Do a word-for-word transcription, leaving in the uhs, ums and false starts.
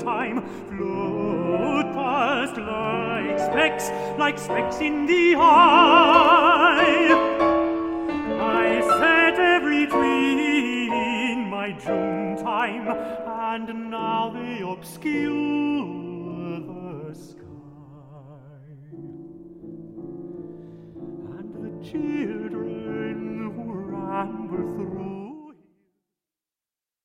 time float past like specks, like specks in the eye. I set every tree in my June time, and now they obscure the sky. And the children who ramble through